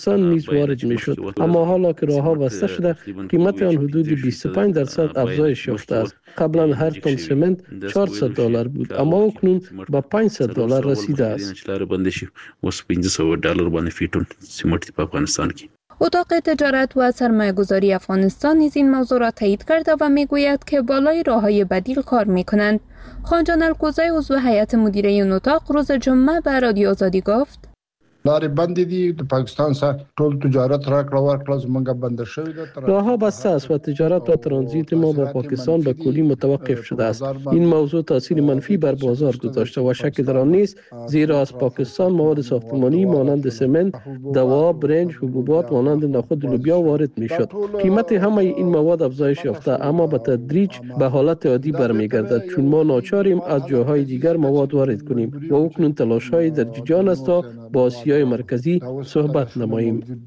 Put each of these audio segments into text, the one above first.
نیز وارد میشد، اما حالا که راهها بسته شده قیمت آن حدود 25% افزایش یافته است. قبلا هر تن سمنت $400 بود، اما اکنون به $500 رسیده است. اتاق تجارت و سرمایه‌گذاری افغانستان نیز این موضوع را تایید کرده و میگوید که بالای راه‌های بدیل کار می‌کنند. خانجان الکوزی عضو هیئت مدیره این اتاق روز جمعه به رادیو آزادی گفت: لارې بندې دي، د پاکستان سره ټول تجارت راکړه ورکړه زمونږ بنده شوی ده. راهها بسته است و تجارت و ترانزیت ما با پاکستان به کلی متوقف شده است. این موضوع تاثیر منفی بر بازار گذاشته و شک در آن نیست، زیرا از پاکستان مواد ساختمانی مانند سمنت، دوا، برنج، حبوبات مانند نخود، لوبیا وارد میشد. قیمت همه این مواد افزایش یافته، اما به تدریج به حالت عادی برمیگردد، چون ما ناچاریم از جاهای دیگر مواد وارد کنیم و اکنون تلاش‌های در جریان است تا با آسیای مرکزی صحبت نماییم.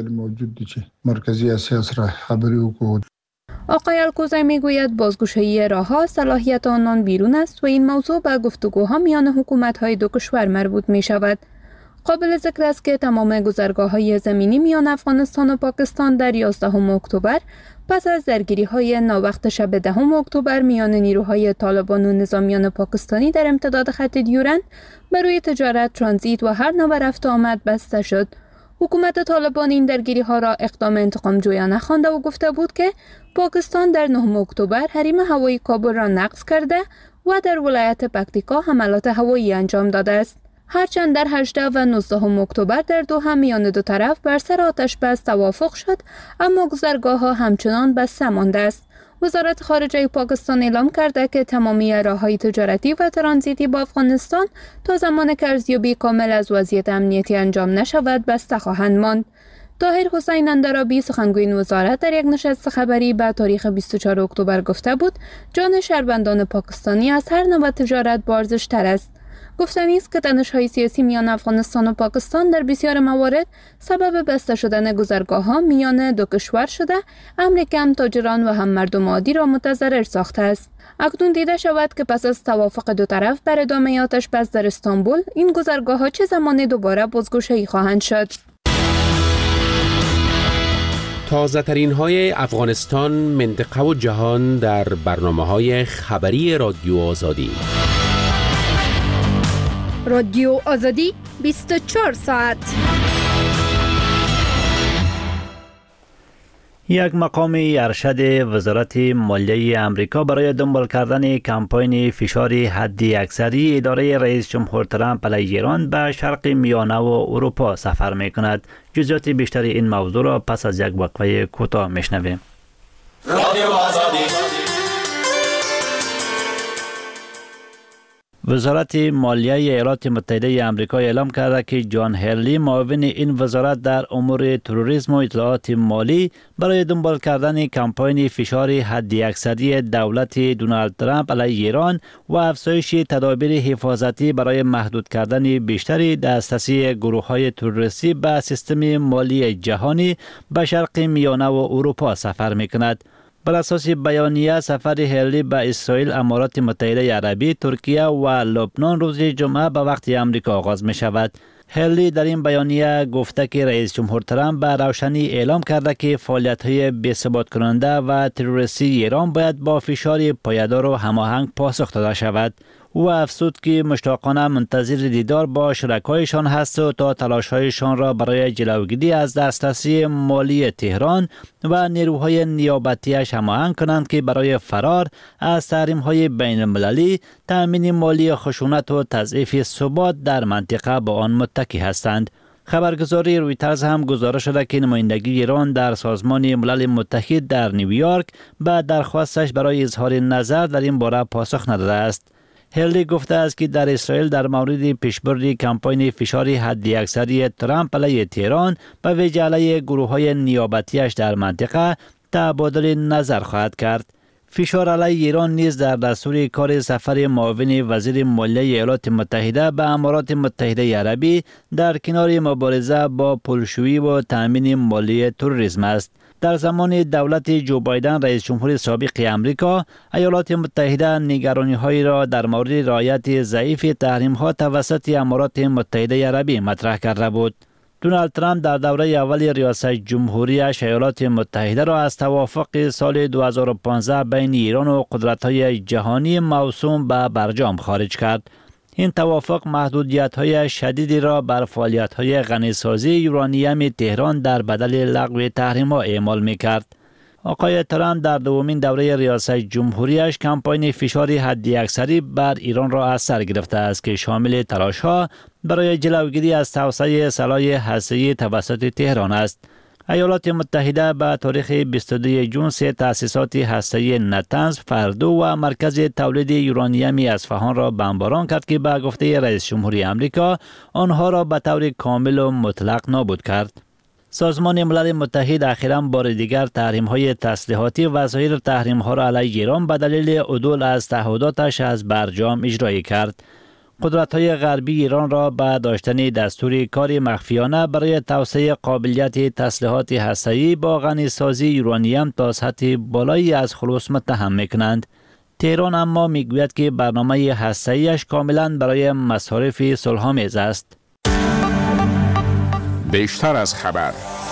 آقای الکوزی میگوید بازگشایی راه‌ها صلاحیت آنان بیرون است و این موضوع به گفتگوها میان حکومت‌های دو کشور مربوط می شود. قابل ذکر است که تمام گذرگاه‌های زمینی میان افغانستان و پاکستان در 11 اکتبر پس از درگیری‌های ناوقت شب 10 اکتبر میان نیروهای طالبان و نظامیان پاکستانی در امتداد خط دیورند برای تجارت، ترانزیت و هر نوع رفت و آمد بسته شد. حکومت طالبان این درگیری‌ها را اقدام انتقام جویانه خوانده و گفته بود که پاکستان در 9 اکتبر حریم هوایی کابل را نقض کرده و در ولایت پکتیکا حملات هوایی انجام داده است. هرچند در 18 و 19 اکتبر در دوحه میان دو طرف بر سر آتش بس توافق شد، اما گذرگاه‌ها همچنان بسته مانده است. وزارت خارجه پاکستان اعلام کرده که تمامی راه‌های تجارتی و ترانزیتی با افغانستان تا زمان که ارزیابی کامل از وضعیت امنیتی انجام نشود بسته خواهند ماند. طاهر حسین اندرابی سخنگوی وزارت در یک نشست خبری به تاریخ 24 اکتبر گفته بود جان شهروندان پاکستانی از هر نوع تجارت با ارزش تر است. گفتنی است که تنش‌های سیاسی میان افغانستان و پاکستان در بسیار موارد سبب بسته شدن گذرگاه‌ها میان دو کشور شده، امری که هم تاجران و هم مردم عادی را متضرر ساخته است. اکنون دیده شود که پس از توافق دو طرف بر ادامه آتش بس در استانبول، این گذرگاه‌ها چه زمان دوباره بازگشایی خواهند شد. تازه ترین های افغانستان، منطقه و جهان در برنامه‌های خبری رادیو آزادی. رادیو آزادی 24 ساعت. یک مقام ارشد وزارت مالیه امریکا برای دنبال کردن کمپاین فشار حدی اکثری اداره رئیس جمهور ترامپ علیه ایران به شرق میانه و اروپا سفر می کند. جزئیات بیشتر این موضوع را پس از یک وقفه کوتاه میشنویم. رادیو آزادی. وزارت مالیه ایالات متحده آمریکا اعلام کرده که جان هرلی معاون این وزارت در امور تروریسم و اطلاعات مالی برای دنبال کردن کمپاین فشار حداکثری دولت دونالد ترامپ علیه ایران و افزایش تدابیر حفاظتی برای محدود کردن بیشتر دسترسی گروه‌های تروریستی به سیستم مالی جهانی به شرق میانه و اروپا سفر می‌کند. بر اساس بیانیه سفر هرلی به اسرائیل، امارات متحده عربی، ترکیه و لبنان روز جمعه به وقت آمریکا آغاز می شود. هرلی در این بیانیه گفته که رئیس جمهور ترامپ به روشنی اعلام کرده که فعالیت‌های بی‌ثبات کننده و تروریستی ایران باید با فشار پایدار و هماهنگ پاسخ داده شود. او افزود که مشتاقانه منتظر دیدار با شرکایشان هست و تا تلاش‌هایشان را برای جلوگیری از دسترسی مالی تهران و نیروهای نیابتیش هماهنگ کنند که برای فرار از تحریم‌های بین‌المللی، تأمین مالی خشونت و تضعیف ثبات در منطقه با آن متکی هستند. خبرگزاری رویترز هم گزارش شده که نمایندگی ایران در سازمان ملل متحد در نیویورک به درخواستش برای اظهار نظر در این باره پاسخ نداده است. هرلی گفته است که در اسرائیل در مورد پیشبرد کمپاین فشار حداکثری ترامپ علیه تهران به ویژه علیه گروه‌های نیابتیش در منطقه تبادل نظر خواهد کرد. فشار علیه ایران نیز در دستور کار سفر معاون وزیر مالیه ایالات متحده به امارات متحده عربی در کنار مبارزه با پولشویی و تأمین مالی تروریسم است. در زمان دولت جو بایدن رئیس جمهور سابق امریکا، ایالات متحده نگرانی‌هایی را در مورد رعایت ضعیف تحریم‌ها توسط امارات متحده عربی مطرح کرده بود. دونالد ترامپ در دوره اول ریاست جمهوریش ایالات متحده را از توافق سال 2015 بین ایران و قدرت‌های جهانی موسوم به برجام خارج کرد. این توافق محدودیت‌های شدیدی را بر فعالیت‌های غنیسازی یورانیم تهران در بدل لغو تحریم‌ها اعمال می‌کرد. آقای ترامپ در دومین دوره ریاست جمهوریش کمپاین فشار حداکثری بر ایران را از سر گرفته است که شامل تلاش‌ها برای جلوگیری از توسعه سلاح هسته‌ای توسط تهران است. ایالات متحده به تاریخ 22 جون 3 تأسیسات هسته‌ای نتنز، فردو و مرکز تولید یورانیم اصفهان را بمباران کرد که به گفته رئیس جمهوری آمریکا آنها را به طور کامل و مطلق نابود کرد. سازمان ملل متحد اخیراً بار دیگر تحریم‌های تسلیحاتی و سایر تحریم‌ها را علیه ایران به دلیل عدول از تعهداتش از برجام اجرایی کرد. قدرت‌های غربی ایران را به داشتن دستور کار مخفیانه برای توسعه قابلیت تسلیحات هسته‌ای با غنیسازی یورانیم تا سطح بالایی از خلوص متهم می‌کنند. تهران اما می‌گوید که برنامه هسته‌ایش کاملاً برای مصارف صلح‌آمیز است. بیشتر از خبر.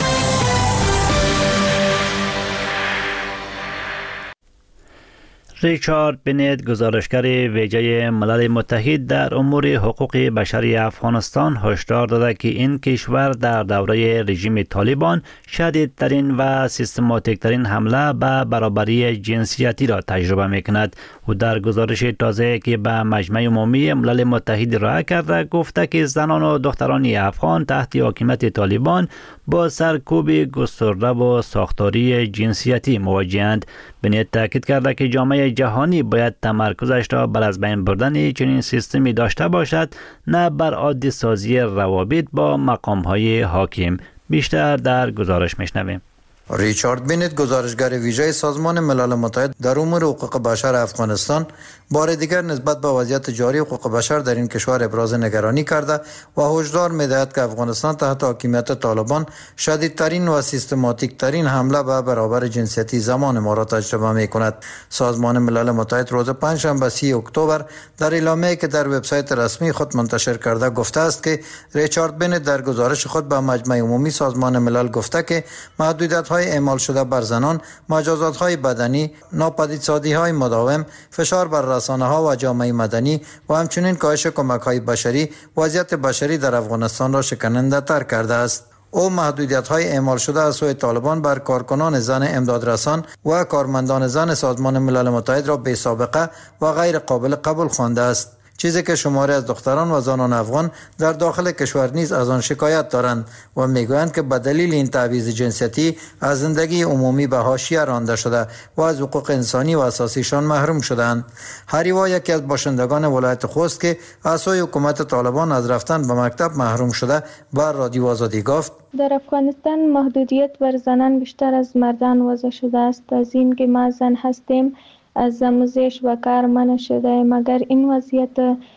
ریچارد بنت، گزارشگر ویژه ملل متحد در امور حقوق بشری افغانستان، هشدار داده که این کشور در دوره رژیم طالبان شدیدترین و سیستماتیک ترین حمله به برابری جنسیتی را تجربه می‌کند. او در گزارش تازه که به مجمع عمومی ملل متحد ارائه کرده گفته که زنان و دختران افغان تحت حاکمیت طالبان با سرکوب گسترده و ساختاری جنسیتی مواجه‌اند. بنت تاکید کرده که جامعه جهانی باید تمرکزش را بر از بین بردن چنین سیستمی داشته باشد، نه بر عادی سازی روابط با مقام‌های حاکم. بیشتر در گزارش میشنویم. ریچارد بنت، گزارشگر ویژه سازمان ملل متحد در امور حقوق بشر افغانستان، بار دیگر نسبت به وضعیت جاری حقوق بشر در این کشور ابراز نگرانی کرده و هشدار می‌دهد که افغانستان تحت حاکمیت طالبان شدیدترین و سیستماتیک ترین حمله به برابر جنسیتی زمان ما را تجربه می‌کند. سازمان ملل متحد روز پنجشنبه 30 اکتبر در اعلامیه‌ای که در وبسایت رسمی خود منتشر کرده گفته است که ریچارد بنت در گزارش خود به مجمع عمومی سازمان ملل گفته که محدودیت‌های اعمال شده بر زنان، مجازات‌های بدنی، ناپدیدسازی‌های مداوم، فشار بر رسانه‌ها و جامعه مدنی و همچنین کاهش کمک‌های بشری وضعیت بشری در افغانستان را شکننده‌تر کرده است. او محدودیت‌های اعمال شده از سوی طالبان بر کارکنان زن امدادرسان و کارمندان زن سازمان ملل متحد را بی‌سابقه و غیر قابل قبول خوانده است، چیزی که شماری از دختران و زنان افغان در داخل کشور نیز از آن شکایت دارند و میگویند که به دلیل این تبعیض جنسیتی از زندگی عمومی به حاشیه رانده شده و از حقوق انسانی و اساسیشان محروم شدند. هریوا، یکی از باشندگان ولایت خوست که از سوی حکومت طالبان از رفتن به مکتب محروم شده، بر رادیو آزادی گفت: در افغانستان محدودیت بر زنان بیشتر از مردان وضع شده است. از این که ما زن هستیم از آموزش و کار منع شده، مگر این وضعیت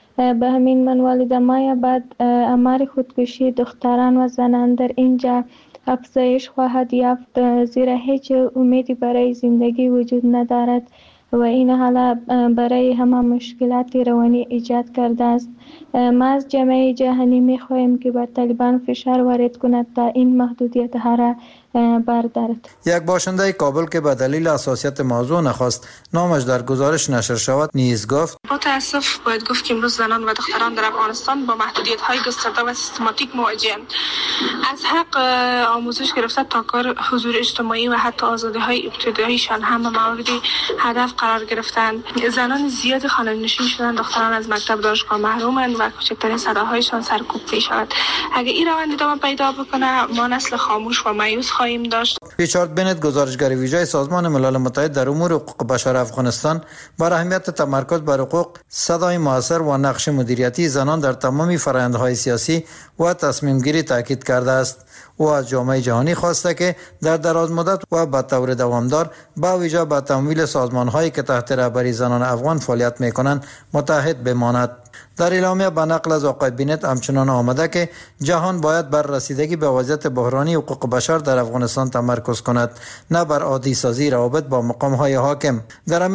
به همین منوال ادامه بعد آمار خودکشی دختران و زنان در اینجا افزایش خواهد یافت، زیرا هیچ امیدی برای زندگی وجود ندارد و این حالا برای همه مشکلات روانی ایجاد کرده است. ما از جامعه جهانی می‌خواهیم که بر طالبان فشار وارد کند تا این محدودیت ها را بردارد. یک باشنده کابل که به دلیل حساسیت موضوع نخواست نامش در گزارش نشر شود نیز گفت: با تأسف باید گفت که امروز زنان و دختران در افغانستان با محدودیت‌های گسترده و سیستماتیک مواجه‌اند. از حق آموزش گرفته تا کار، حضور اجتماعی و حتی آزادی‌های ابتداییشان همه مواردی هدف قرار گرفتند. زنان زیاد خانه‌نشین شدند، دختران از مکتب دانشگاه محرومند و کوچکترین صداهایشان سرکوب می‌شود. اگر این روند ادامه پیدا بکنه ما نسل خاموش و مایوس خواهیم داشت. ریچارد بنت، گزارشگر ویژه سازمان ملل متحد در امور حقوق بشر افغانستان، بر اهمیت تمرکز بر حقوق، صدای موثر و نقش مدیریتی زنان در تمام فرآیندهای سیاسی و تصمیم گیری تاکید کرده است. او از جامعه جهانی خواسته که در دراز مدت و به طور دوامدار با ویژه به تمویل سازمان‌هایی که تحت رهبری زنان افغان فعالیت می‌کنند متحد بماند. در اعلامیه به نقل از آقای بنت همچنان آمده که جهان باید بر رسیدگی به وضعیت بحرانی حقوق بشر در افغانستان تمرکز کند، نه بر عادی سازی روابط با مقام‌های حاکم. در همین حال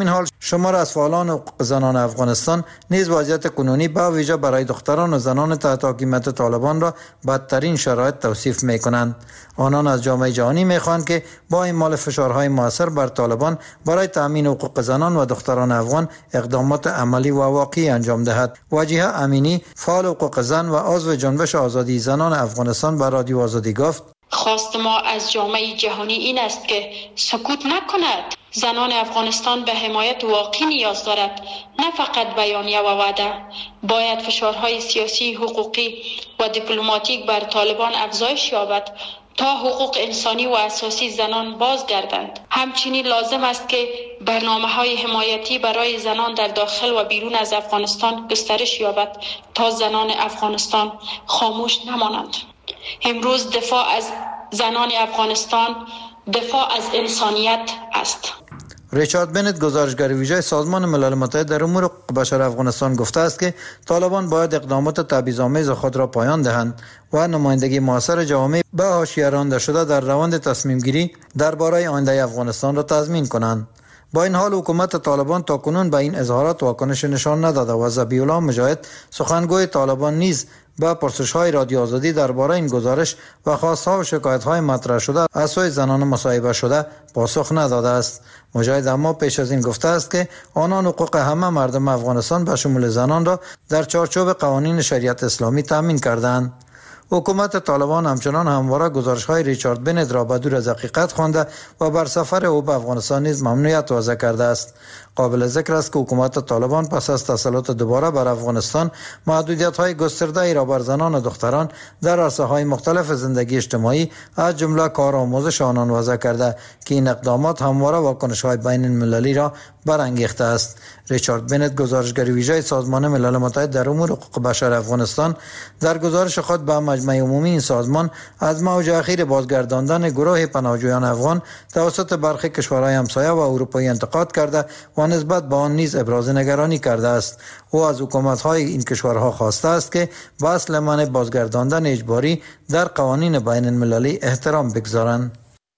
شمار از فعالان حقوق زنان افغانستان نیز وضعیت کنونی به ویژه برای دختران و زنان تحت حاکمیت طالبان را بدترین شرایط توصیف می‌کنند. آنان از جامعه جهانی می‌خواهند که با اعمال فشارهای موثر بر طالبان برای تأمین حقوق زنان و دختران افغان اقدامات عملی و واقعی انجام دهد. وجیه امینی، فعال حقوق زن و عضو جنبش آزادی زنان افغانستان، به رادیو آزادی گفت: خواست ما از جامعه جهانی این است که سکوت نکند. زنان افغانستان به حمایت واقعی نیاز دارد، نه فقط بیانیه و وعده. باید فشارهای سیاسی، حقوقی و دیپلماتیک بر طالبان افزایش یابد تا حقوق انسانی و اساسی زنان بازگردند. همچنین لازم است که برنامه‌های حمایتی برای زنان در داخل و بیرون از افغانستان گسترش یابد تا زنان افغانستان خاموش نمانند. امروز دفاع از زنان افغانستان دفاع از انسانیت است. ریچارد بنت، گزارشگر ویژه سازمان ملل متحد در امور حقوق بشر افغانستان، گفته است که طالبان باید اقدامات تبعیض‌آمیز خود را پایان دهند و نمایندگی موثر جوامع به حاشیه رانده شده در روند تصمیم گیری درباره آینده افغانستان را تضمین کنند. با این حال حکومت طالبان تاکنون به این اظهارات واکنش نشان نداده و ذبیح الله مجاهد، سخنگوی طالبان، نیز به پرسش‌های رادیو آزادی درباره این گزارش و خواست‌ها و شکایت‌های مطرح شده از سوی زنان مصاحبه شده پاسخ نداده است. مجاهد اما پیش از این گفته است که آنان حقوق همه مردم افغانستان به شمول زنان را در چارچوب قوانین شریعت اسلامی تامین کردند. حکومت طالبان همچنان همواره گزارش‌های ریچارد بنت را به دور از حقیقت خوانده و بر سفر او به افغانستان نیز ممنوعیت وضع کرده است. قابل ذکر است که حکومت طالبان پس از تسلط دوباره بر افغانستان محدودیت‌های گسترده‌ای را بر زنان و دختران در عرصه‌های مختلف زندگی اجتماعی از جمله کار و آموزش آنان وضع کرده که این اقدامات همواره واکنش‌های بین المللی را برانگیخته است. ریچارد بنت، گزارشگر ویژه سازمان ملل متحد در امور حقوق بشر افغانستان، در گزارش خود به مجمع عمومی این سازمان از موج اخیر بازگرداندن گروه پناهجویان افغان توسط برخی کشورهای همسایه و اروپایی انتقاد کرده و نسبت به آن نیز ابراز نگرانی کرده است. او از حکومت‌های این کشورها خواسته است که به اصل منع بازگرداندن اجباری در قوانین بین المللی احترام بگذارند.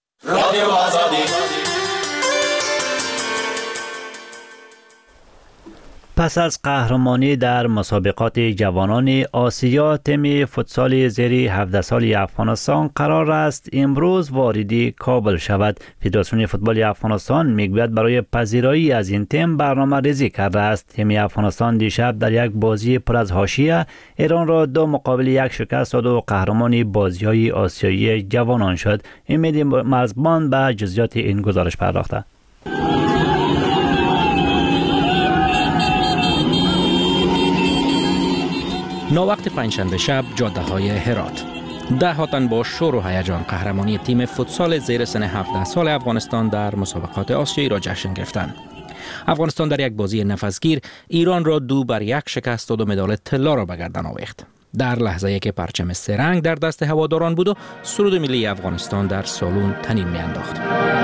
پس از قهرمانی در مسابقات جوانان آسیا، تیم فوتسال زیر 17 سالی افغانستان قرار است امروز وارد کابل شود. فدراسیون فوتبال افغانستان میگوید برای پذیرایی از این تیم برنامه ریزی کرده است. تیم افغانستان دیشب در یک بازی پر از حاشیه ایران را 2-1 شکست داد و قهرمان بازی‌های آسیایی جوانان شد. امید مرزبان به جزئیات این گزارش پرداخته. ناوقت پنجشنبه شب جاده‌های هرات ده‌ها تن با شور و هیجان قهرمانی تیم فوتسال زیر سن 17 سال افغانستان در مسابقات آسیایی را جشن گرفتند. افغانستان در یک بازی نفسگیر ایران را 2-1 شکست داد و مدال طلا را به گردن آویخت. در لحظه‌ای که پرچم سه رنگ در دست هواداران بود و سرود ملی افغانستان در سالن طنین می‌انداخت.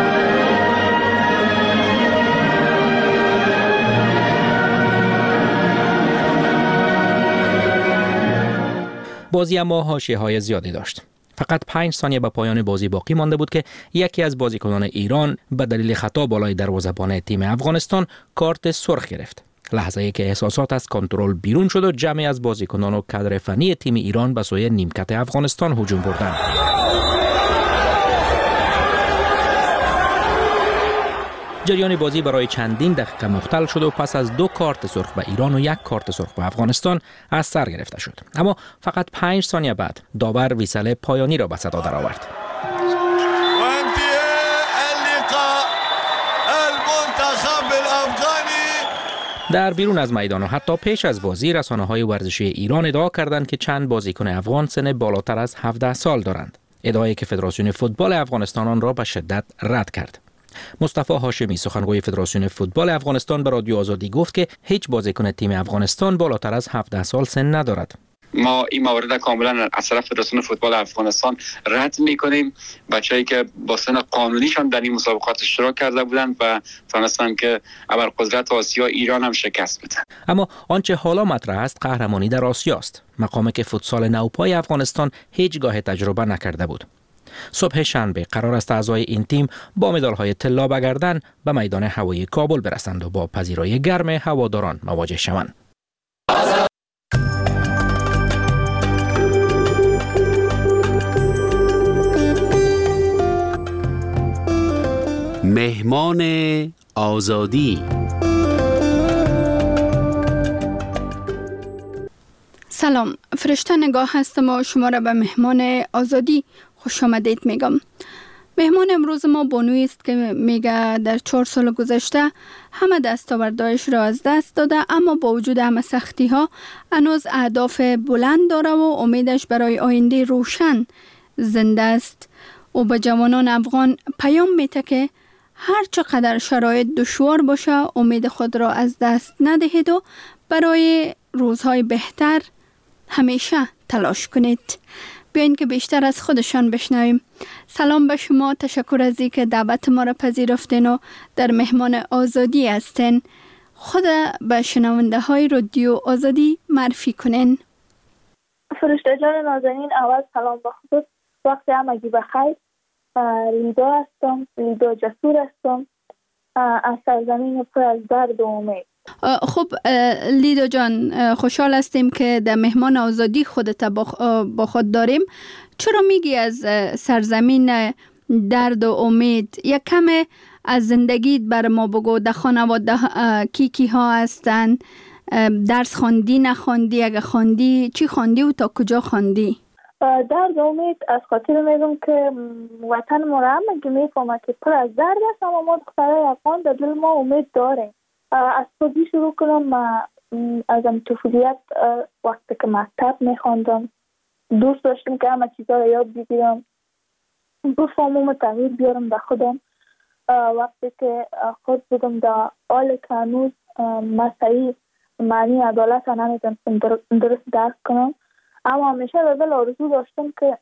بازی اما حاشیه‌های زیادی داشت. فقط 5 ثانیه به پایان بازی باقی مانده بود که یکی از بازیکنان ایران به دلیل خطا بالای دروازه‌بان تیم افغانستان کارت سرخ گرفت. لحظه‌ای که احساسات از کنترل بیرون شد و جمعی از بازیکنان و کادر فنی تیم ایران به سوی نیمکت افغانستان هجوم بردند. جریان بازی برای چندین دقیقه مختل شد و پس از 2 کارت سرخ به ایران و 1 کارت سرخ به افغانستان از سر گرفته شد. اما فقط 5 ثانیه بعد داور ویسل پایانی را به صدا درآورد. در بیرون از میدان و حتی پیش از بازی رسانه‌های ورزشی ایران ادعا کردند که چند بازیکن افغان سن بالاتر از 17 سال دارند. ادعایی که فدراسیون فوتبال افغانستان آن را به شدت رد کرد. مصطفی هاشمی، سخنگوی فدراسیون فوتبال افغانستان، به رادیو آزادی گفت که هیچ بازیکن تیم افغانستان بالاتر از 17 سال سن ندارد. ما این مورد کاملا از طرف فدراسیون فوتبال افغانستان رد می‌کنیم. بچه‌ای که با سن قانونیشان در این مسابقات اشتراک کرده بودند و تونستند که ابرقدرت آسیا ایران هم شکست بدن. اما آنچه حالا مطرح است قهرمانی در آسیا است، مقامی که فوتسال نوپای افغانستان هیچگاه تجربه نکرده بود. صبح شنبه قرار است اعضای این تیم با مدال‌های طلا و گردن به میدان هوایی کابل برسند و با پذیرایی گرم هواداران مواجه شوند. مهمان آزادی. سلام، فرشته نگاه هستم و شما را به مهمان آزادی خوش آمدید میگم. مهمان امروز ما بانویی است که میگه در 4 سال گذشته همه دستاوردهایش را از دست داده، اما با وجود همه سختی ها هنوز اهداف بلند داره و امیدش برای آینده روشن زنده است. او به جوانان افغان پیام میده که هر چقدر شرایط دشوار باشه امید خود را از دست ندهید و برای روزهای بهتر همیشه تلاش کنید. بیاین که بیشتر از خودشان بشنویم. سلام به شما، تشکر از اینکه دعوت ما را پذیرفتین و در مهمان آزادی هستین. خود به شنونده های رادیو آزادی معرفی کنین. فرشته جان نازنین، اول سلام به خودت، وقت همگی بخیر. لیدا هستم، لیدا جسور هستم، از سرزمین پر از درد و امید. خب لیدا جان، خوشحال هستیم که در مهمان آزادی خودت با خود داریم. چرا میگی از سرزمین درد و امید؟ یک کم از زندگیت بر ما بگو. در خانواده کی ها هستن؟ درس خواندی نخواندی؟ اگه خواندی چی خواندی و تا کجا خواندی؟ درد و امید از خاطر میگم که وطن ما را همه میفهمه که پر از درد است، اما ما دخترای افغان در دل ما امید داریم. از خودی شروع کنم. من از طفولیت وقتی که مکتب میخواندم دوست داشتم که همه چیزا رو یاد بگیرم، بفهمم و تغییر بیارم در خودم. وقتی که خود بودم در حال که هنوز مسایی معنی عدالت رو نمیتونستم درست درک کنم، اما همیشه به دل آرزو داشتم که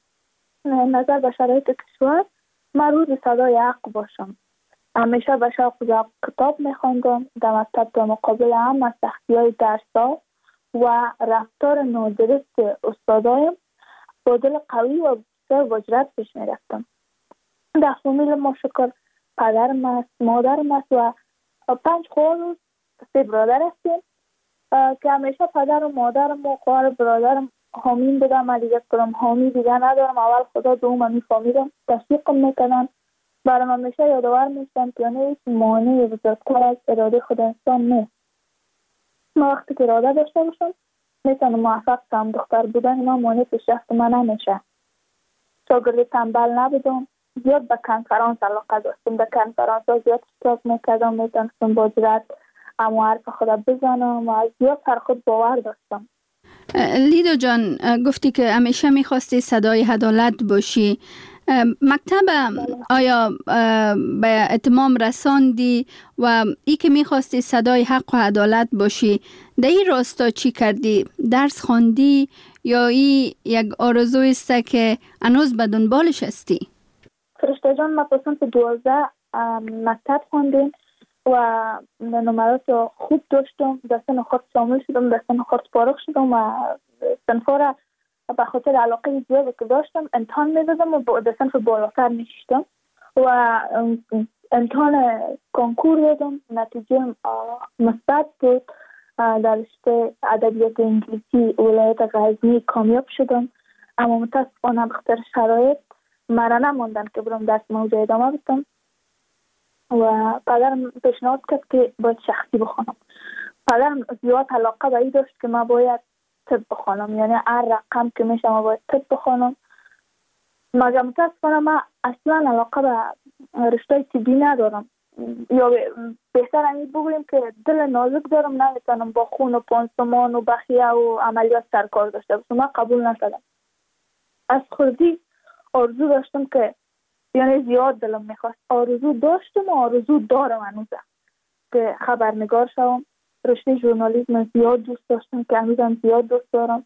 نظر به شرایط کشور من روز صدای حق باشم. همیشه به شوق کتاب میخواندم. در مکتب در مقابل هم سختی‌های درس‌ها و رفتار نادرست استادایم با دل قوی و بسیار وجرت پیش میرفتم. در فامیل ما شکر پدرم است، مادرم است و 5 خواهر و 3 برادر هستیم که همیشه پدر و مادرم و خواهر برادرم حامیم بودم. من دیگه کدام حامی دیگه ندارم. اول خدا دوم میفهمیدم، تشویقم میکنن، برام همیشه یادآور میشن که هیچ مانعی بزرگتر از اراده خود انسان نیست. ما وقتی که اراده داشته باشم میتونم موفق شم. دختر بودن من مانع پیشرفت من نمیشه. شاگرد تنبل نبودم، زیاد به کنفرانس علاقه داشتم. در کنفرانس ها زیاد اشتراک میکردم، میتونستم با جرأت اما حرف خود بزنم و زیاد سر خود باور داشتم. لیدا جان، گفتی که همیشه میخواستی صدای عدالت باشی. مکتب آیا به اتمام رساندی و ای که میخواستی صدای حق و عدالت باشی در این راستا چی کردی؟ درس خواندی یا ای یک آرزوی است که هنوز به دنبالش هستی؟ فرشته جان، ما پسند 12 مکتب خواندیم و نمرات خوب داشتم. در سن خود شامل شدم، در سن خود فارغ شدم و صنفا را به خاطر علاقه زیادی که داشتم امتحان میدادم و در صنف بالاتر میشتم و امتحان کنکور دادم. نتیجه مثبت بود. در رشته ادبیات انگلیسی ولایت غزنی کامیاب شدم، اما متاسفانه به خاطر شرایط مرا نماندن که برم درس موضوع ادامه بدم و پدرم پیشنهاد کرد که باید شخصی بخونم. پدرم زیاد علاقه به این داشت که من باید طب بخونم، یعنی هر رقم که میشه ما باید طب بخونم. مگر متاسفانه من اصلا علاقه به رشته طبی ندارم، یا بهتر همین بگویم که دل نازک دارم، نمیتونم با خون و پانسمان و بخیه و عملیات سرکار داشته باشم. من قبول نشدم. از خودی آرزو داشتم که یعنی زیاد دلم میخواست، آرزو داشتم و آرزو دارم هنوزه که خبرنگار شوم. رشته ژورنالیسم زیاد دوست داشتم که هنوزم زیاد دوست دارم،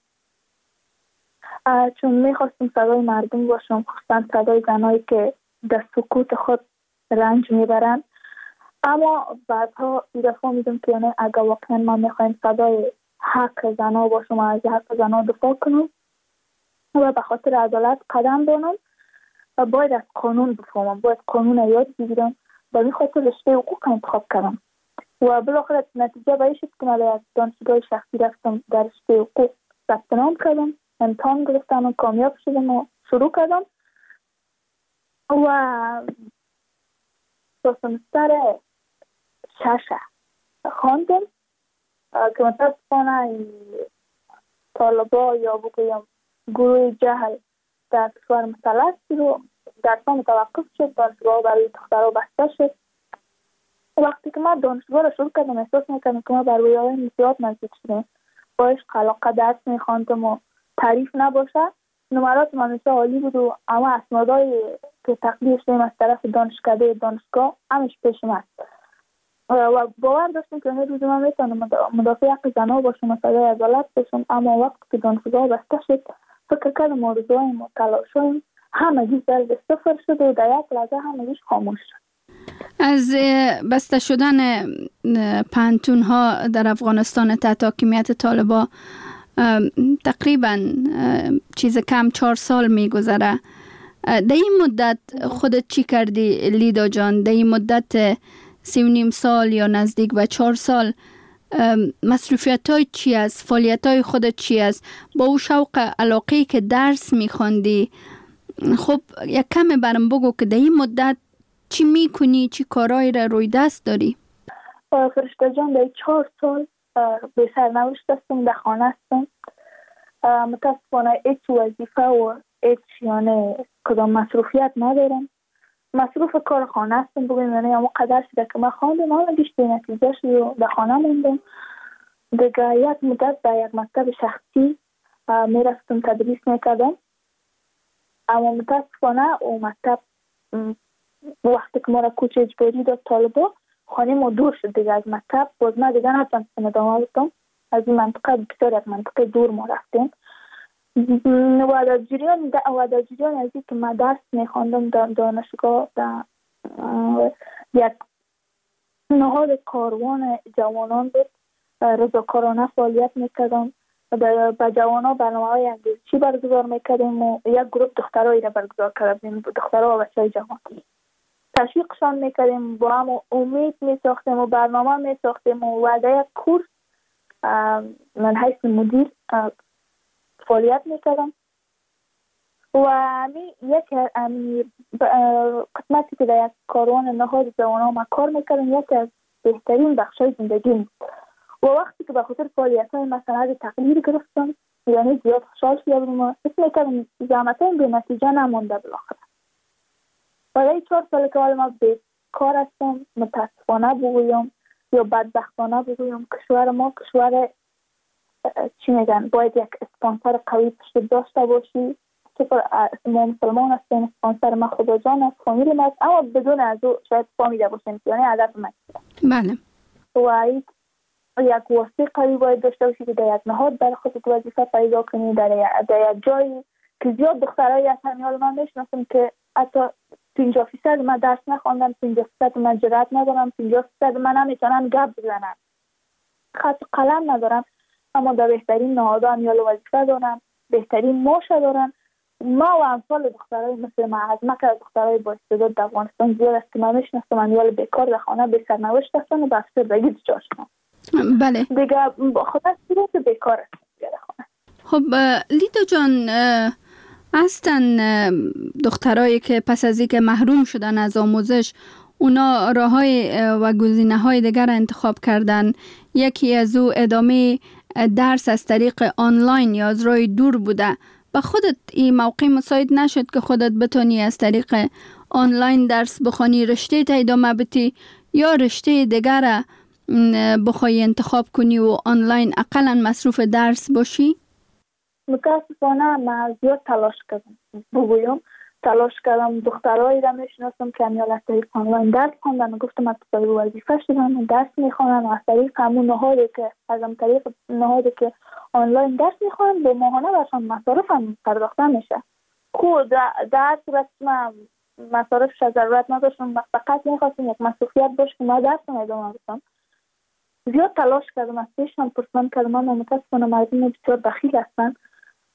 چون میخواستم صدای مردم باشم، خصوصا صدای زنایی که در سکوت خود رنج میبرن. اما بعدها ایدفعه میدم که یعنی اگر واقعا من میخوایم صدای حق زنا باشم و از حق زنا دفاع کنم و به خاطر عدالت قدم بانم، باید از قانون بفهمم، باید قانون یاد بگیرم. به این خاطر رشته حقوق انتخاب کردم و بالاخره نتیجه به این شد که من از دانشگاه شخصی رفتم در رشته حقوق ثبت نام کردم، امتحان گرفتم و کامیاب شدم و شروع کردم و تا سمستر 6 خواندم که متاسفانه طالبا یا بگویم گروه جهل در کشور مسلط رو درسام توقف شد، دانشگاه برای دخترها بسته شد. وقتی که من دانشگاه رو شروع کردم احساس میکردم که ما بر رویاهای زیاد نزدیک شدیم، با عشق علاقه درس میخواندم و تعریف نباشه. نمرات من مثل عالی بود و اما اسنادهای که تقدیر شدیم از طرف دانشکده دانشگاه همش پیش من و باور داشتم که روز من میتونم مدافع حق زنها باشم و صدای عدالت باشم. اما وقتی که دانشگاه بسته شد فکر کردم آرزوهایم و تلاشهایم همگی درد صفر شد و در یک لحظه همگیش خاموش شد. از بسته شدن پانتون ها در افغانستان تحت حاکمیت طالبان تقریبا چیز کم 4 سال میگذره. در این مدت خودت چی کردی لیدا جان؟ در این مدت 3.5 سال یا نزدیک به 4 سال مصروفیت های چی است؟ فعالیت های خودت چی است؟ با او شوق علاقه‌ای که درس میخوندی، خب یک کم برام بگو که در این مدت چی میکنی؟ چی کارایی را روی دست داری؟ فرشته جان در 4 سال به سرنوشت هستم، در خانه هستم. متاسفانه هیچ وظیفه و هیچ یعنی کدام مصروفیت ندارم. مصروف کار خانه هستم بگویم، یعنی اما قدر شده که من خواندم اما گشت نتیجه شد و در خانه موندم. دیگه یک مدت در یک مکتب شخصی میرفتم تدریس میکردم، اما متاسفانه او مکتب وقتی که ما را کوچ اجباری داد طالبا، خانه ما دور شد دیگه از مکتب. باز من دیگه نتونستم ادامه بدم، از این منطقه بسیار از منطقه دور ما رفتیم و در جریان از این که من درس میخواندم در دانشگاه در یک نهاد کاروان جوانان بود، رضاکارانه فعالیت میکردم. با جوانان برنامه‌های انگیزشی برگزار میکردیم و یک گروه دخترایی را برگزار کردیم، دخترها و بچه‌های جوان تشویقشان میکردیم، با هم امید میساختیم و برنامه میساختیم و در یک کورس من حیث مدیر فعالیت میکردم و یک قسمتی که در یک کاروان نهاد جوانان ما کار میکردم یکی از بهترین بخشای زندگیم بود و وقتی که به خاطر فعالیت‌های مثلا تقدیر گرفتم یعنی زیاد خوشحال شدم و فکر میکردم زحمتایم به نتیجه نمانده بالاخره. برای 4 سال که ما بیکار هستم، متاسفانه بگویم یا بدبختانه بگویم، کشور ما کشور چی میگن باید یک اسپانسر قوی پشت داشته باشی که ما مسلمان هستیم. اسپانسر ما خدا جان است، فامیل ما است، اما بدون از او شاید فامیل باشیم یعنی هدف من. بله. و یک واسطه قوی باید داشته باشی که در یک نهاد برای خودت وظیفه پیدا کنی، در یک جایی که زیاد دخترایی از همین حال من میشناسم که حتی 50% من درس نخواندم، 50% من جرأت ندارم، 50% من نمیتونم گپ بزنم، خط قلم ندارم، اما در بهترین نهادها همیال وظیفه دارم، بهترین ماشه دارم. ما و امثال دخترای مثل من از مکه دخترای با استعداد در افغانستان زیاد است که من میشناسم همیال بیکار در خانه به سرنوشت هستن و به افسردگی دچار شدن. بله. دیگه خدا صورت بیکار است در خانه. خب لیدا جان، هستن دخترایی که پس از اینکه محروم شدن از آموزش اونا راههای و گزینه‌های دیگر انتخاب کردن. یکی از او ادامه درس از طریق آنلاین یا از راه دور بوده. با خودت این موقع مساعد نشد که خودت بتونی از طریق آنلاین درس بخوانی، رشته تا ادامه بدی یا رشته دیگر بخوای انتخاب کنی و آنلاین اقلا مصروف درس باشی؟ متاسفانه من زیاد تلاش کردم. دخترایی را میشناسم که همیال از طریق آنلاین درس خوندن و گفتم از طریق وظیفه شدن و درس میخوانن و از طریق همون نهادی که آنلاین درس میخوانن به ماهانه برشان مصارف هم پرداخته میشه. خود در صورت من مصارفش ضرورت نداشتم، فقط میخواستم یک مصروفیت باشه که ما درس ادامه بدم. زیاد تلاش کردم، از پیشم پرسان کردم، اما متاسفانه مردم بسیار بخیل هستن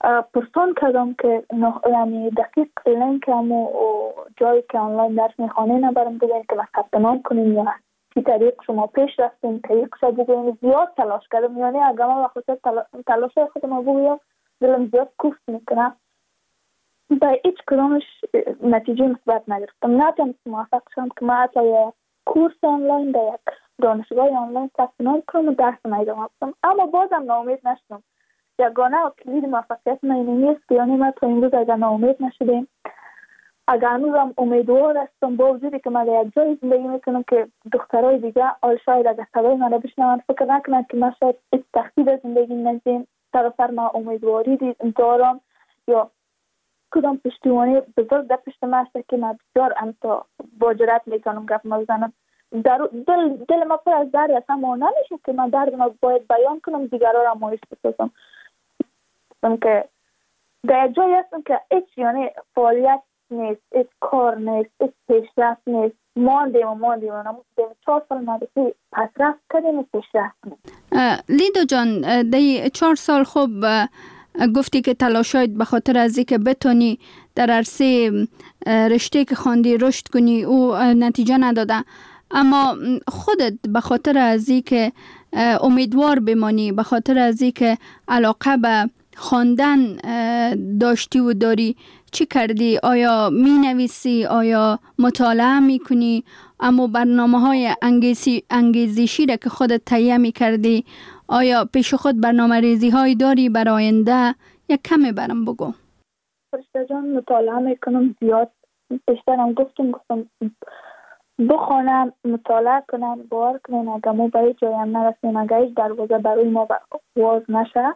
پرسان کردم که یعنی دقیق لینک و جایی که آنلاین درس میخوانه نبرم بگوین که ما ثبت نام کنیم یا چی طریق شما پیش رفتیم طریق شما بگوین. زیاد تلاش کردم، یعنی اگر من بخاطر تلاش خودم بگویم دلم زیاد کوفت میکنم، با هیچ کدامش نتیجه مثبت نگرفتم. نتونستم موفق شدم که ما حتی یک کورس آنلاین در یک دانشگاه آنلاین ثبت نام کنم و درس ادامه بدم، اما بازم ناامید نشدم. یگانه کلید موفقیت من این نیست که یعنی ما تا امروز اگر ناامید نشدیم، اگر هنوزم امیدوار هستم با وجودی که من در یک جای زندگی میکنم که دخترای دیگه شاید اگر صدای من را بشنون فکر نکنند که من شاید هیچ تخصیص زندگی ندارم. سر ما امیدواری دارم یا کدام پشتیبانی بزرگ در پشت ما است که من بسیار امتا با جرأت میتونم گپ بزنم. دل ما پر از درد است، اما نمیشه که من درد ما باید بیان کنم دیگران را مایوس بسازم. که در جایی هستم که هیچ یعنی فعالیت نیست، هیچ کار نیست، هیچ پیشرفت نیست. ماندیم 4 سال مدرسه پسرفت کردیم و پیشرفت نیست. لیدا جان، در 4 سال خوب گفتی که تلاشایت به خاطر از اینکه بتونی در عرصه رشته که خواندی رشد کنی او نتیجه نداده، اما خودت به خاطر از اینکه امیدوار بمانی، به خاطر از اینکه علاقه به خواندن داشتی و داری چی کردی؟ آیا می نویسی؟ آیا مطالعه می کنی؟ اما برنامه‌های انگیزشی را که خودت تهیه می کردی، آیا پیش خود برنامه ریزی هایی داری برای آینده؟ یک کمی برام بگو. فرشته جان، مطالعه می کنم زیاد. بیشترم گفتم بخونم، مطالعه کنم، باور کنم اگر ما به جایم نرسیم، اگر هیچ دروازه برای ما باز نشه،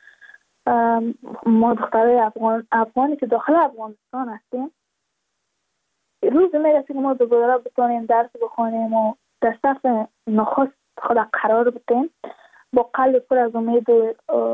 ما دخترای افغانی که داخل افغانستان هستیم روز میرسه که ما دوباره بتونیم درس بخونیم و در صف نخست خود قرار بدیم با قلب پر از امید و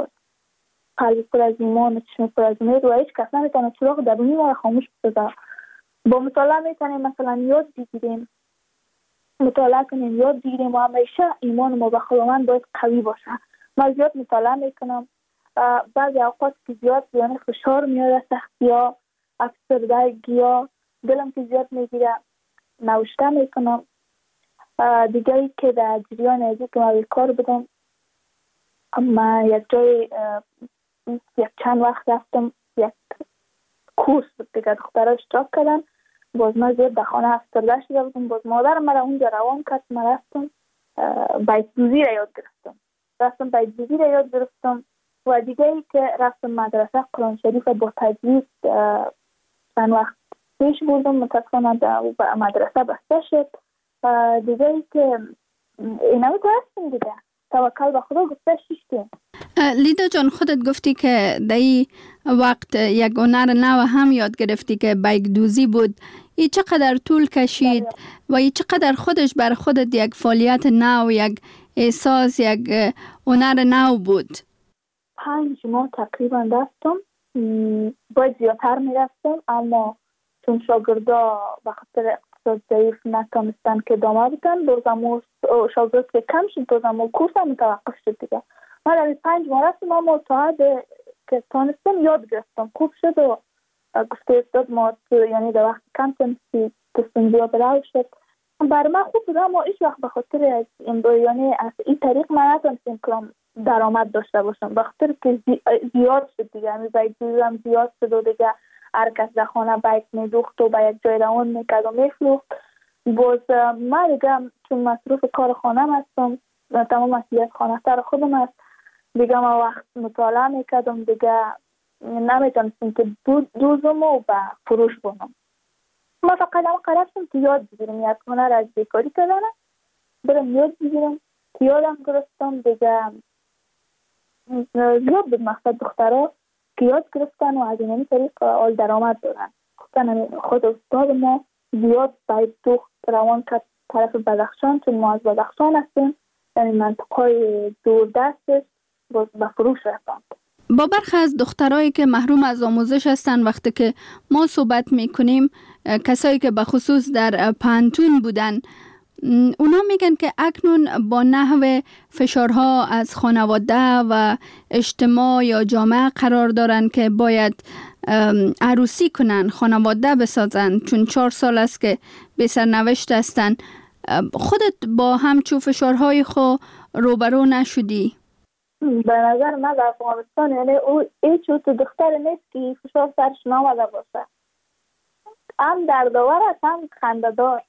قلب پر از ایمان و چشم پر از امید و هیچ کس نمیتونه چراغ درونی ما را خاموش بسازه. با مطالعه میتونیم مثلا یاد بگیریم، مطالعه کنیم یاد بگیریم و همیشه ایمان ما به خداوند باید قوی باشه. من زیاد مطالعه میکنم، بعضی اوقات که زیاد یعنی فشار میاد، سختی ها، افسردگی ها دلم که زیاد میگیره، نوشته میکنم. دیگه ای که در جریان ازی که من کار بدم، اما یک جای یک چند وقت رفتم یک کورس دیگه دخترها اشتراک کردن، باز من زیاد در خانه افسرده شده بودم، باز مادرم مرا اونجا روان کرد، من رفتم بیت‌دوزی را یاد گرفتم و دیگه ای که رفتم مدرسه قرآن شریف با تجوید چند وقت پیش بردم، متاسفانه مدرسه بسته شد. دیگه ای که اینمی که هستیم دیگه توکل به خدا گفته شیشتیم. لیدا جان، خودت گفتی که در این وقت یک هنر نو هم یاد گرفتی که بیگ‌دوزی بود. این چقدر طول کشید و این چقدر خودش بر خودت یک فعالیت نو، یک احساس، یک هنر نو بود؟ 5 ماه تقریبا رفتم، باید زیادتر میرفتم اما چون شاگردا به خاطر اقتصاد ضعیف نتونستن که ادامه بدن، دوزمو شاگرد که کم شد، دوزمو کورس هم متوقف شد دیگه. من در 5 ماه رفتم اما تا که تونستم یاد گرفتم، خوب شد و گفته استاد ما یعنی در وقت کم تونستی تصمیم زیاد رو شد. برای من خوب بود اما هیچ وقت به خاطر از یعنی از این طریق من نتونستم کنم درآمد داشته باشم، به خاطر که زیاد شد دیگه، یعنی بیت‌دوزی زیاد شد و دیگه هر کس در خانه بیت میدوخت و به یک جای روان میکرد و میفروخت. باز من دیگه چون مصروف کار خانم هستم، تمام مسئولیت خانه سر خودم هست دیگه، من وقت مطالعه میکردم دیگه نمیتونستم که دوزم و به فروش بونم. من فقط قرارم که یاد بگیرم، یک هنر از بیکاری کردنه برم یاد بگیرم که یادم گرفتم دیگه. زیاد بود مقصد دخترها که یاد گرفتن و از این طریق آل درآمد دارن. خود استاد ما زیاد باید دوخت روان کرد طرف بدخشان، چون ما از بدخشان هستیم، یعنی منطقه دور دستش به فروش رفتن. با برخی از دخترایی که محروم از آموزش هستن وقتی که ما صحبت میکنیم، کسایی که به خصوص در پانتون بودن، اونا میگن که اکنون با نحو فشارها از خانواده و اجتماع یا جامعه قرار دارن که باید عروسی کنن، خانواده بسازن، چون 4 سال است که به سرنوشت هستن. خودت با همچو فشارهای خو روبرو نشدی؟ به نظر من در افغانستان یعنی او هیچ تو دختر نیست که فشار سرش نامده باشه، هم دردآور است هم خنده‌دار.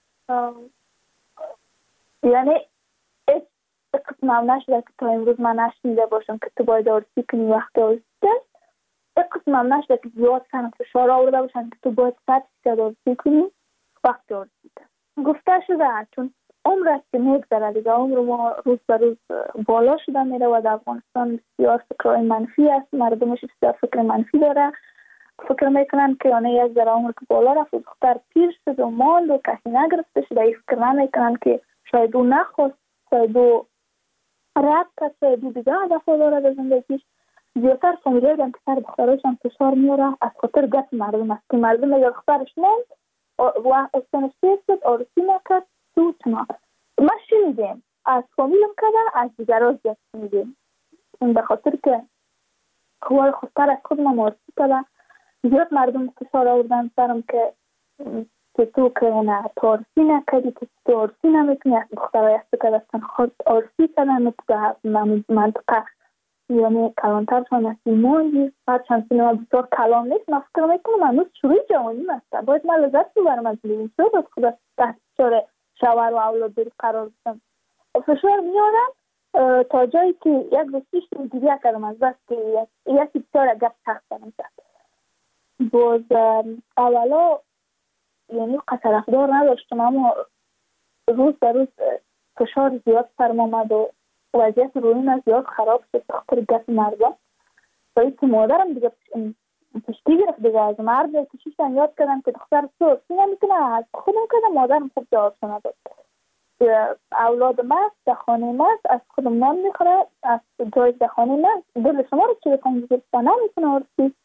یعنی هیچ قسم هم نشده که تا امروز من نشنیده باشم که تو باید عروسی کنی وقتی عروسی است. هیچ قسم هم نشده که زیاد سن فشار آورده باشن که تو باید 100% عروسی کنی وقتی عروسی است. گفته شده چون عمر است که میگذره دیگه، عمر ما روز به روز بالا شده میره و در افغانستان بسیار فکرهای منفی است، مردمش بسیار فکر منفی داره، فکر میکنن که یعنی یک ذره عمر که بالا رفت دختر پیر شد و ماند و کسی نگرفته شده، این فکر نمیکنن که شاید او نخواست، شاید او رد کرد، شاید او دیگه هدف داره در زندگیش. زیادتر فامیل‌ها هم که سر دختراشان فشار میاره از خاطر گپ مردم است که مردم اگر دخترش موند و سنش شد عروسی نکرد تو چنا. ما شنیدیم از فامیلم کده از دیگران زیاد شنیدیم، به خاطر که خواه خودتر از خود ما عروسی کده زیاد مردم فشار آوردن سرم که تو که نه تو عروسی نکردی، که تو عروسی نمیکنی، از دخترهای است که دستن خود عروسی کردن در منطقه یعنی کلانترشان از ایمانی هرچند سینما بسیار کلان نیست. من فکر میکنم هنوز شروع جوانیم است، باید من لذت ببرم از زندگی، شاید خود تحت فشار شوهر و اولاد داری قرار بستم فشار میارم تا جایی که یک روزیش رو دیگه کردم از بس که یکی بسیار گفت تخت کنم کرد. باز اولا یعنی طرفدار نداشتم، اما روز به روز فشار زیاد سرم آمد و وضعیت روحیم زیاد خراب شد بخاطر گپ مردم. باید که مادرم دیگه پشتی گرفت دیگه از مرد کشیشتن یاد کردم که دختر تو عروسی نمیکنه، از خودم کردم مادرم خوب جواب نداد. اولاد مست در خانه مست از خودم نان میخوره، از جای در خانه مست دل شما رو چه بکنم بگیرسته نمیکنه عروسی.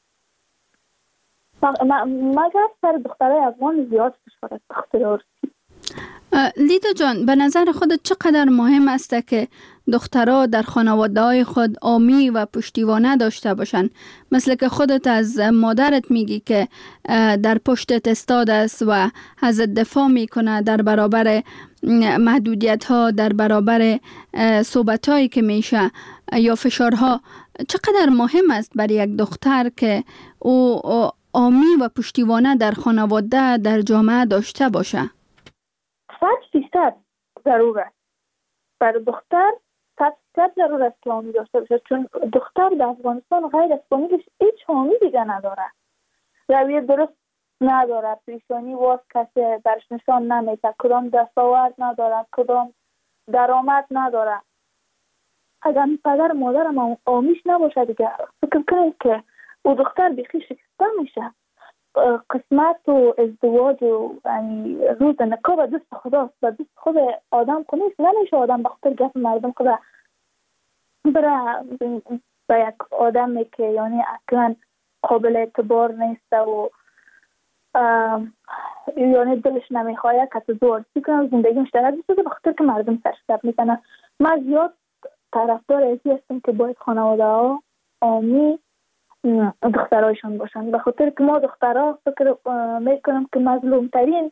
مگر سر دخترای افغان زیاد فشار است بخاطر عروسی. لیدا جان، به نظر خودت چقدر مهم است که دخترها در خانواده‌های خود حامی و پشتیبانه داشته باشند؟ مثل که خودت از مادرت میگی که در پشتت استاد است و ازت دفاع میکنه در برابر محدودیت‌ها، در برابر صحبت‌هایی که میشه یا فشارها. چقدر مهم است برای یک دختر که او حامی و پشتیبانه در خانواده در جامعه داشته باشه؟ 100% ضرور است. برای دختر 100% ضرور است که حامی داشته باشه، چون دختر در افغانستان غیر از فامیلش هیچ حامی دیگه نداره، رویه درست نداره، پیشانی واس کسی برش نشان نمیده، کدام دستاورد نداره، کدام درآمد نداره. اگر پدر مادرم حامیش نباشه دیگه فکر کنید که او دختر بیخی شکسته میشه. قسمت و ازدواج و یعنی روز نکاح به دست خداست، به دست خود آدم کنیست. نمیشه آدم بخاطر گپ مردم خدا بره به یک آدمی که یعنی اصلا قابل اعتبار نیست و یعنی دلش نمیخواه که تو عروسی کنه زندگی مشترک بسازه بخاطر که مردم سرش در میزنن. من زیاد طرفدار ازی هستم که باید خانواده ها حامی دخترایشان باشند، به خاطر که ما دخترها فکر میکنم که مظلوم ترین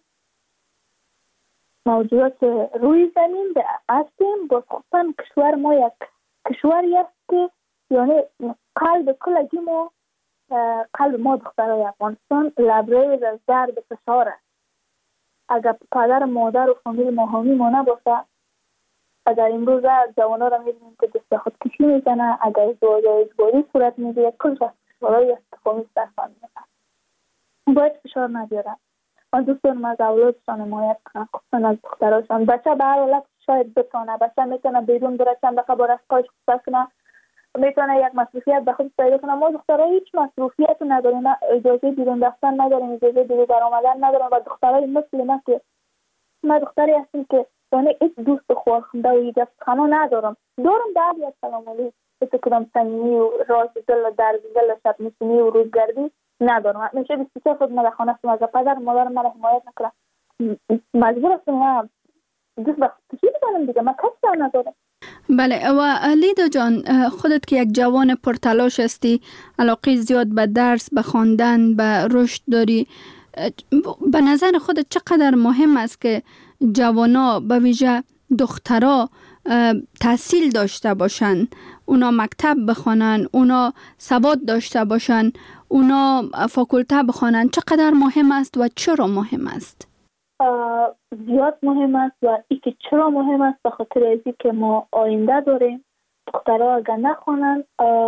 موجودات روی زمین هستیم. با خصوصا کشور ما یک کشوری است که یعنی قلب کلگی ما، قلب ما دخترای افغانستان لبریز از درد فشار است. اگر پدر مادر و فامیل ما حامی ما نباشه، اگر امروز جوانا را میبینیم که دست خود کشی میزنه، اگر ازدواجی صورت میگیره کلش از فشارهای استفامی سرفان میزنه. باید فشار نبیارن. من دوست دارم از اولادشان حمایت کنم، خصوصا از دختراشان. بچه به هر حالت شاید بتونه، بچه میتونه بیرون بره چند دقیقه با رفقایش خصوصا کنه، میتونه یک مصروفیت به خود پیدا کنه. ما دخترها هیچ مصروفیت نداریم، اجازه بیرون رفتن نداریم، اجازه بیرون برآمدن نداریم. و دخترای مثل من که من دختری هستم که یعنی هیچ دوست خورخنده و یک خانه ندارم. دارم در یک سلام علیکم مثل کدام صمیمی و راز دل و درد دل شب نشینی و روزگردی ندارم. میشه 24 خود من خانه هستم، از پدر مادر من حمایت نکنم. مجبور هستم دوست بخصوصی بزنم دیگه، من کسی هم ندارم. بله و لیدا جان، خودت که یک جوان پرتلاش هستی، علاقه زیاد به درس، به خواندن، به رشد داری، به نظر خودت چقدر مهم است که جوانا به ویژه دخترها تحصیل داشته باشن، اونا مکتب بخوانن، اونا سواد داشته باشن، اونا فاکولته بخوانن؟ چقدر مهم است و چرا مهم است؟ زیاد مهم است و اینکه چرا مهم است به خاطر اینکه که ما آینده داریم. دخترها اگر نخوانن،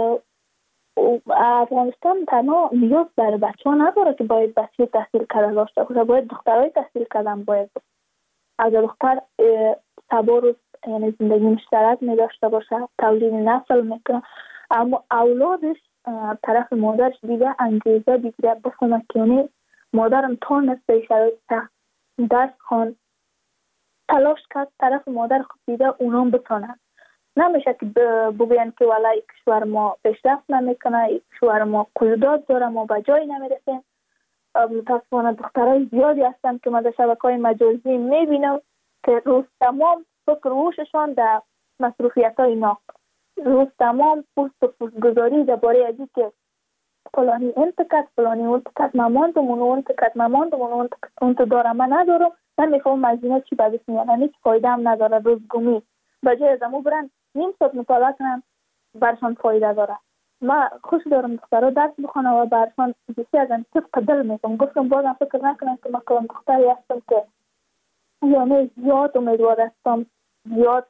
افغانستان تنها نیاز در بچه ها نداره که باید بچه تحصیل کرده داشته باشه، باید دخترای تحصیل کردن باید. اگر دختر صبر یعنی زندگی مشترک می داشته باشه، تولید نسل میکنه، اما اولادش طرف مادرش دیگه انگیزه بگیره بخونه که یعنی مادرم تا نسته شرایط سخت درس خوان تلاش کرد، طرف مادر خود دیده اونام بتونن. نمیشه که بگوین که والله کشور ما پیشرفت نمیکنه، کشور ما قیودات داره، ما به جای نمیرسیم. متاسفانه دخترای زیادی هستن که ما در شبکه‌های مجازی میبینم که روز تمام فکر روششان در مصروفیت‌های ناق، روز تمام پوست و پوست گذاری درباره ازی که فلانی انتکت، فلانی انتکت، مماندم اونو انتکت، مماندم اونو انتکت دارم، من ندارم، من میخوام از اینا چی بدست میاد، هیچ فایده هم نداره. روزگمی بجای از امو برن نیم ساعت مطالعه کنن برشان فایده داره. من خوش دارم دخترها درس بخونه و برشان بسی از این طبق دل میکنم. گفتم بازم فکر نکنم که من کلام دختری هستم که یعنی زیاد امیدوار هستم، زیاد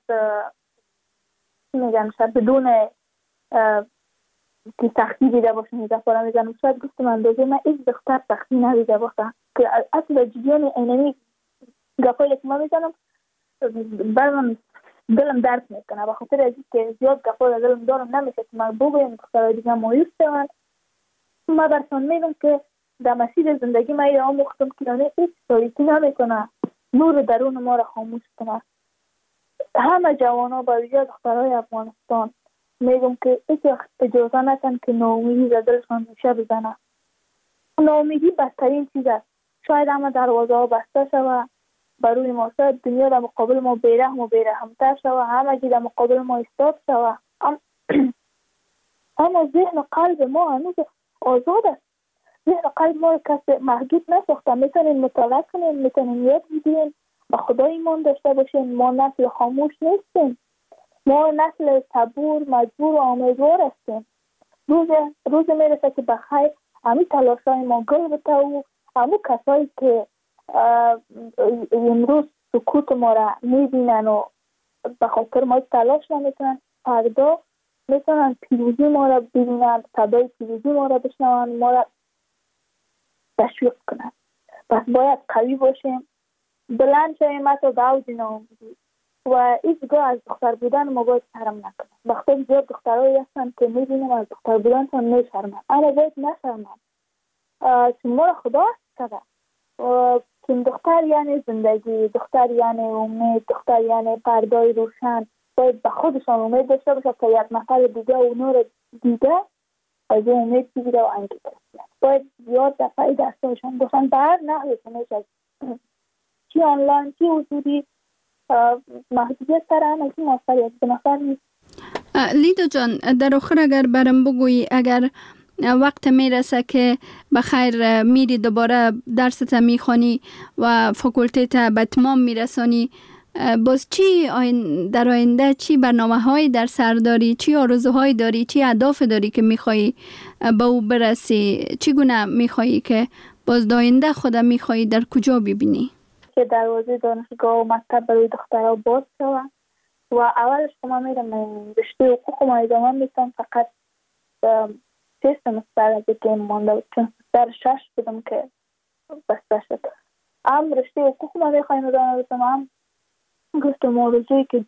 میگن شاید بدون که سختی دیده باشم میگه پارا میزنم. شاید گفتم اندازه من ایک دختر سختی ندیده باشم که اصلا جدیان اینمی گفایی که من میزنم بر من دلم درد میکنه به خاطر ازی که زیاد گفایی دلم دارم نمیشه که من بگویم دخترهای دیگه مایوس شوند. من برسان میگم که در مسیر زندگی من ایده آموختم که یعنی هیچ تاریکی نمیکنه، نور درون ما را خاموش کنه. همه جوانا با ویژه دخترهای افغانستان میگم که هیچ اجازه نکن که ناامیدی در دلشان ریشه بزنه. ناامیدی بدترین چیز است. شاید همه دروازه ها بسته شود بروی ما، شاید دنیا در مقابل ما بیرحم و بیرحمتر شود، همه چیز در مقابل ما ایستاد شود، اما ذهن و قلب ما هنوز آزاد است. ذهن و قلب ما کسی محدود نساخته. میتونیم مطالعه کنیم، میتونیم یاد بگیریم، به خدا ایمان داشته باشیم. ما نسل خاموش نیستیم، ما نسل صبور، مجبور و امیدوار هستیم. روز میرسه که بخیر همین تلاشای ما گل بته و همون کسایی که امروز سکوت ما را میبینن و به خاطر ما تلاش نمیکنن، فردا میتونن پیروزی ما را ببینن، صدای پیروزی ما را بشنون، ما را تشویق کنن. پس باید قوی باشیم، بلند شویم حتی به اوج ناامیدی و هیچگاه از دختر بودن ما باید شرم نکنیم. وقتی زیاد دخترهایی هستن که میبینیم از دختر بودنشان میشرمن، اما باید نشرمن چون ما را خدا کرده. چون دختر یعنی زندگی، دختر یعنی امید، دختر یعنی پردای روشن. باید به خودشان امید داشته باشه تا یک نفر دیگه و نور دیگه از اون امید بگیره و انگیزه بگیره. باید زیاد دفعی دستایشان باشن به هر نحوی که میشه، چی آنلاین چی حضوری، محدودیت سر هم از این موثریت به نفر نیست. لیدا جان، در آخر اگر برم بگویی، اگر وقت میرسه که بخیر میری دوباره درست میخوانی و فاکولته تا به تمام میرسانی، باز چی در آینده چی برنامه هایی در سر داری، چی آرزوهایی داری، چی اهداف داری که میخوایی به او برسی؟ چی گونه میخوایی که باز آینده خود میخوایی در کجا ببینی؟ که دروازه دانشگاه و مکتب برای دخترها باز شود و اولش که من میرم رشته حقوق ما ادامه میتونم، فقط سیستم سر که مانده بود چون سر 6 بودم که بسته شد. رشته حقوق ما میخوایم ادامه بتونم. گفتم آرزویی که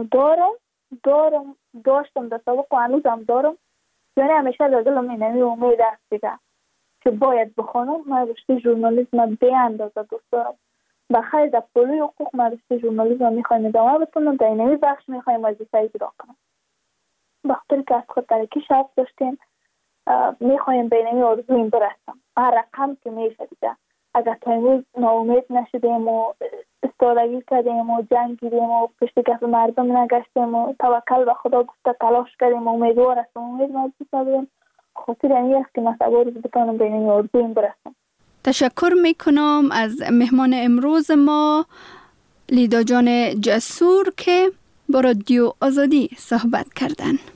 داشتم در سابق و هنوزم دارم، یعنی همیشه در دلم اینمی امید است دیگه که باید بخونم. من رشته ژورنالیسم به اندازه دوست دارم. بخیر در پولوی حقوق من رشته ژورنالیسم میخوایم ادامه بتونم، در اینمی بخش میخوایم وظیفه اجرا کنم. بخاطر که از خود ترکی شرط داشتیم میخوایم به اینمی آرزویم برسم هر رقم که میشه دیگه. اگر تا امروز ناامید نشدیم و استادگی کردیم و جنگیدیم و پشت کف مردم نگشتیم و توکل به خدا گفته تلاش کردیم و امیدوار هستم امید موجود نداریم. خاطر این است که مثلا روز بتونم به این آرزویم برسم. تشکر میکنم از مهمان امروز ما لیدا جان جسور که با رادیو آزادی صحبت کردن.